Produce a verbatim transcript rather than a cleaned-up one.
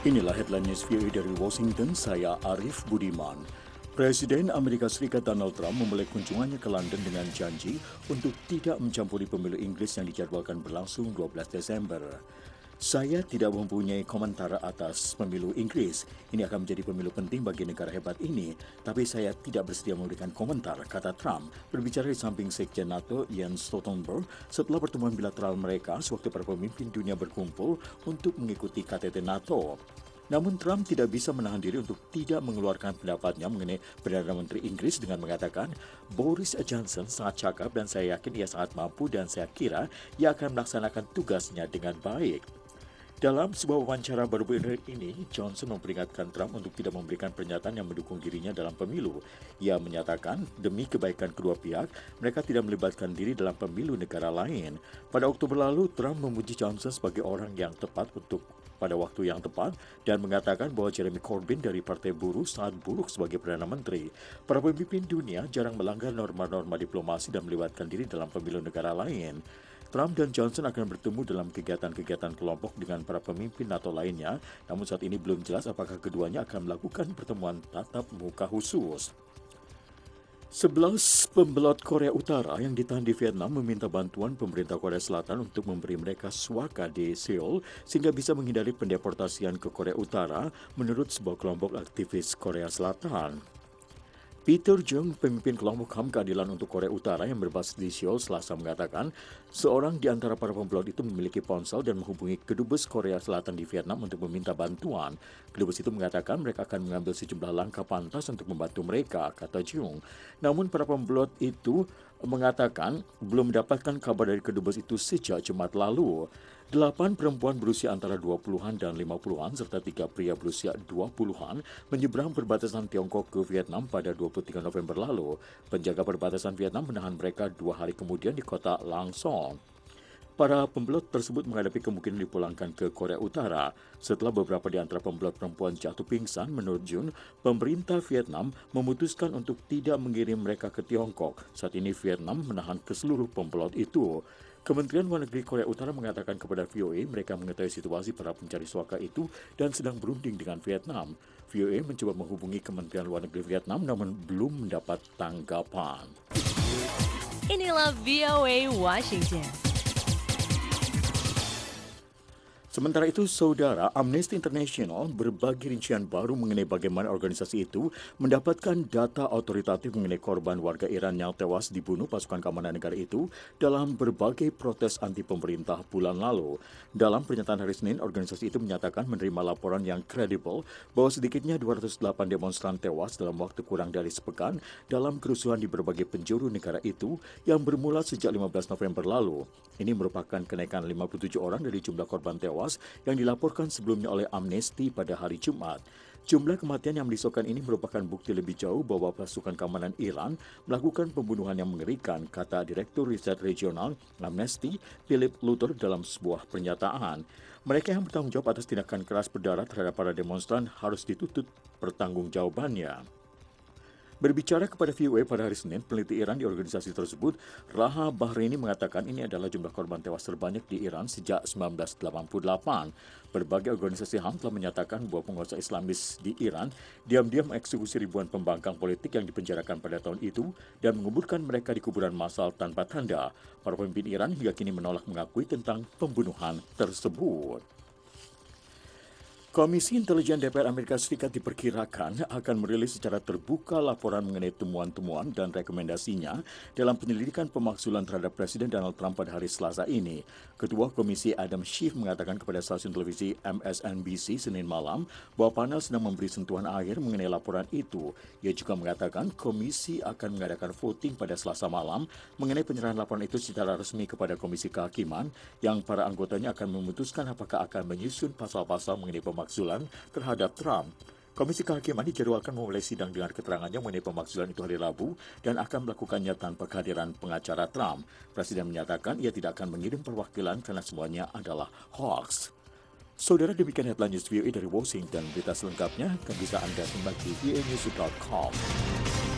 Inilah headline news V O A dari Washington, saya Arif Budiman. Presiden Amerika Serikat Donald Trump memulai kunjungannya ke London dengan janji untuk tidak mencampuri pemilu Inggris yang dijadwalkan berlangsung dua belas Desember. Saya tidak mempunyai komentar atas pemilu Inggris. Ini akan menjadi pemilu penting bagi negara hebat ini, tapi saya tidak bersedia memberikan komentar, kata Trump, berbicara di samping Sekjen NATO Jens Stoltenberg setelah pertemuan bilateral mereka sewaktu para pemimpin dunia berkumpul untuk mengikuti K T T NATO. Namun Trump tidak bisa menahan diri untuk tidak mengeluarkan pendapatnya mengenai Perdana Menteri Inggris dengan mengatakan, Boris Johnson sangat cakap dan saya yakin ia sangat mampu dan saya kira ia akan melaksanakan tugasnya dengan baik. Dalam sebuah wawancara baru-baru ini, Johnson memperingatkan Trump untuk tidak memberikan pernyataan yang mendukung dirinya dalam pemilu. Ia menyatakan, demi kebaikan kedua pihak, mereka tidak melibatkan diri dalam pemilu negara lain. Pada Oktober lalu, Trump memuji Johnson sebagai orang yang tepat untuk pada waktu yang tepat dan mengatakan bahwa Jeremy Corbyn dari Partai Buruh sangat buruk sebagai Perdana Menteri. Para pemimpin dunia jarang melanggar norma-norma diplomasi dan melibatkan diri dalam pemilu negara lain. Trump dan Johnson akan bertemu dalam kegiatan-kegiatan kelompok dengan para pemimpin NATO lainnya, namun saat ini belum jelas apakah keduanya akan melakukan pertemuan tatap muka khusus. Sebelas pembelot Korea Utara yang ditahan di Vietnam meminta bantuan pemerintah Korea Selatan untuk memberi mereka suaka di Seoul sehingga bisa menghindari pendeportasian ke Korea Utara menurut sebuah kelompok aktivis Korea Selatan. Peter Jung, pemimpin kelompok H A M Keadilan untuk Korea Utara yang berbasis di Seoul, Selasa mengatakan seorang di antara para pembelot itu memiliki ponsel dan menghubungi kedubes Korea Selatan di Vietnam untuk meminta bantuan. Kedubes itu mengatakan mereka akan mengambil sejumlah langkah pantas untuk membantu mereka, kata Jung. Namun para pembelot itu mengatakan belum mendapatkan kabar dari kedubes itu sejak Jumat lalu. Delapan perempuan berusia antara dua puluhan dan lima puluhan serta tiga pria berusia dua puluhan menyeberang perbatasan Tiongkok ke Vietnam pada dua puluh tiga November lalu. Penjaga perbatasan Vietnam menahan mereka dua hari kemudian di kota Lang Son. Para pembelot tersebut menghadapi kemungkinan dipulangkan ke Korea Utara. Setelah beberapa di antara pembelot perempuan jatuh pingsan, menurut Jun, pemerintah Vietnam memutuskan untuk tidak mengirim mereka ke Tiongkok. Saat ini Vietnam menahan keseluruh pembelot itu. Kementerian Luar Negeri Korea Utara mengatakan kepada V O A mereka mengetahui situasi para pencari suaka itu dan sedang berunding dengan Vietnam. V O A mencoba menghubungi Kementerian Luar Negeri Vietnam namun belum mendapat tanggapan. Inilah V O A Washington. Sementara itu, saudara, Amnesty International berbagi rincian baru mengenai bagaimana organisasi itu mendapatkan data otoritatif mengenai korban warga Iran yang tewas dibunuh pasukan keamanan negara itu dalam berbagai protes anti pemerintah bulan lalu. Dalam pernyataan hari Senin, organisasi itu menyatakan menerima laporan yang kredibel bahwa sedikitnya dua ratus delapan demonstran tewas dalam waktu kurang dari sepekan dalam kerusuhan di berbagai penjuru negara itu yang bermula sejak lima belas November lalu. Ini merupakan kenaikan lima puluh tujuh orang dari jumlah korban tewas yang dilaporkan sebelumnya oleh Amnesty pada hari Jumat. Jumlah kematian yang merisaukan ini merupakan bukti lebih jauh bahwa pasukan keamanan Iran melakukan pembunuhan yang mengerikan, kata Direktur Riset Regional Amnesty, Philip Luther dalam sebuah pernyataan. Mereka yang bertanggung jawab atas tindakan keras berdarah terhadap para demonstran harus dituntut pertanggungjawabannya. Berbicara kepada V O A pada hari Senin, peneliti Iran di organisasi tersebut, Raha Bahraini mengatakan ini adalah jumlah korban tewas terbanyak di Iran sejak seribu sembilan ratus delapan puluh delapan. Berbagai organisasi H A M telah menyatakan bahwa penguasa Islamis di Iran diam-diam mengeksekusi ribuan pembangkang politik yang dipenjarakan pada tahun itu dan menguburkan mereka di kuburan massal tanpa tanda. Para pemimpin Iran hingga kini menolak mengakui tentang pembunuhan tersebut. Komisi Intelijen D P R Amerika Serikat diperkirakan akan merilis secara terbuka laporan mengenai temuan-temuan dan rekomendasinya dalam penyelidikan pemakzulan terhadap Presiden Donald Trump pada hari Selasa ini. Ketua Komisi Adam Schiff mengatakan kepada stasiun televisi M S N B C Senin malam bahwa panel sedang memberi sentuhan akhir mengenai laporan itu. Ia juga mengatakan komisi akan mengadakan voting pada Selasa malam mengenai penyerahan laporan itu secara resmi kepada Komisi Kehakiman yang para anggotanya akan memutuskan apakah akan menyusun pasal-pasal mengenai pemakzulan pemakzulan terhadap Trump. Komisi Kehakiman dijadwalkan memulai sidang dengan keterangannya mengenai pemakzulan itu hari Rabu dan akan melakukannya tanpa kehadiran pengacara Trump. Presiden menyatakan ia tidak akan mengirim perwakilan karena semuanya adalah hoax. Saudara, demikian headline news V O A dari Washington. Berita selengkapnya akan bisa Anda simak di v o a news dot com.